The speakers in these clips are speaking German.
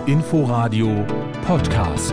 Inforadio Podcast.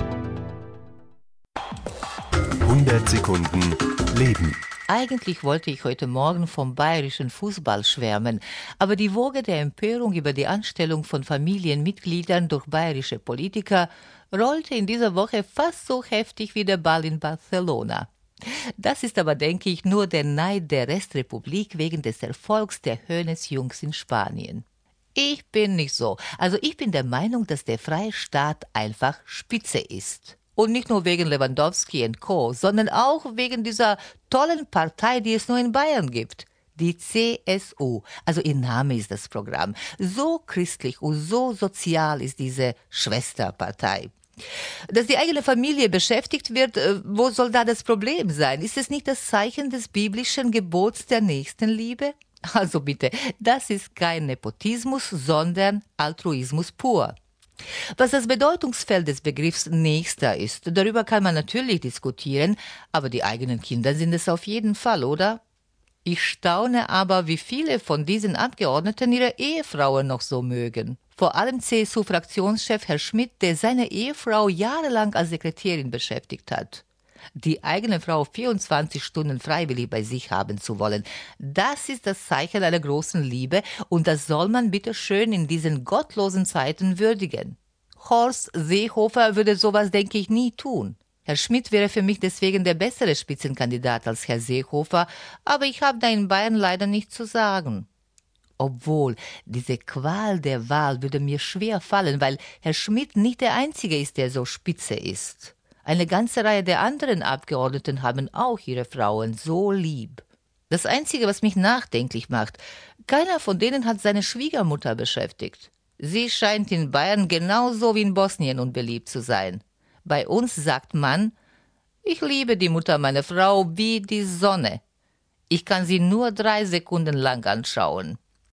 100 Sekunden Leben. Eigentlich wollte ich heute Morgen vom bayerischen Fußball schwärmen, aber die Woge der Empörung über die Anstellung von Familienmitgliedern durch bayerische Politiker rollte in dieser Woche fast so heftig wie der Ball in Barcelona. Das ist aber, denke ich, nur der Neid der Restrepublik wegen des Erfolgs der Hoeneß-Jungs in Spanien. Ich bin nicht so. Also ich bin der Meinung, dass der freie Staat einfach Spitze ist. Und nicht nur wegen Lewandowski und Co., sondern auch wegen dieser tollen Partei, die es nur in Bayern gibt. Die CSU. Also ihr Name ist das Programm. So christlich und so sozial ist diese Schwesterpartei. Dass die eigene Familie beschäftigt wird, wo soll da das Problem sein? Ist es nicht das Zeichen des biblischen Gebots der Nächstenliebe? Also bitte, das ist kein Nepotismus, sondern Altruismus pur. Was das Bedeutungsfeld des Begriffs Nächster ist, darüber kann man natürlich diskutieren, aber die eigenen Kinder sind es auf jeden Fall, oder? Ich staune aber, wie viele von diesen Abgeordneten ihre Ehefrauen noch so mögen. Vor allem CSU-Fraktionschef Herr Schmidt, der seine Ehefrau jahrelang als Sekretärin beschäftigt hat. Die eigene Frau 24 Stunden freiwillig bei sich haben zu wollen, das ist das Zeichen einer großen Liebe und das soll man bitte schön in diesen gottlosen Zeiten würdigen. Horst Seehofer würde sowas, denke ich, nie tun. Herr Schmidt wäre für mich deswegen der bessere Spitzenkandidat als Herr Seehofer, aber ich habe da in Bayern leider nichts zu sagen. Obwohl, diese Qual der Wahl würde mir schwer fallen, weil Herr Schmidt nicht der Einzige ist, der so spitze ist. Eine ganze Reihe der anderen Abgeordneten haben auch ihre Frauen so lieb. Das Einzige, was mich nachdenklich macht, keiner von denen hat seine Schwiegermutter beschäftigt. Sie scheint in Bayern genauso wie in Bosnien unbeliebt zu sein. Bei uns sagt man, ich liebe die Mutter meiner Frau wie die Sonne. Ich kann sie nur 3 Sekunden lang anschauen.